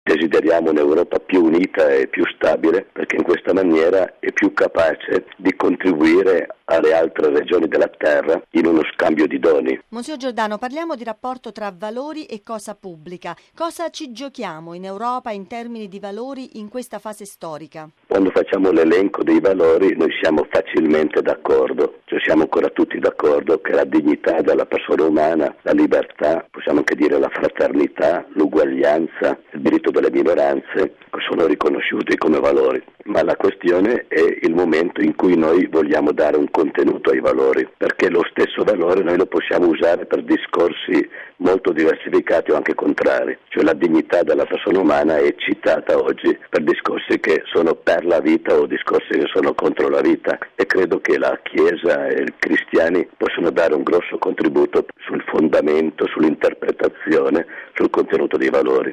Desideriamo un'Europa più unita e più stabile, perché in questa maniera è più capace di contribuire alle altre regioni della terra in uno scambio di doni. Monsignor Giordano, parliamo di rapporto tra valori e cosa pubblica. Cosa ci giochiamo in Europa in termini di valori in questa fase storica? Quando facciamo l'elenco dei valori noi siamo facilmente d'accordo, cioè siamo ancora tutti d'accordo che la dignità della persona umana, la libertà, possiamo anche dire la fraternità, l'uguaglianza, il diritto delle minoranze sono riconosciuti come valori, ma la questione è il momento in cui noi vogliamo dare un contenuto ai valori, perché lo stesso valore noi lo possiamo usare per discorsi molto diversificati o anche contrari, cioè la dignità della persona umana è citata oggi per discorsi che sono per la vita o discorsi che sono contro la vita, e credo che la Chiesa e i cristiani possono dare un grosso contributo sul fondamento, sull'interpretazione, sul contenuto dei valori.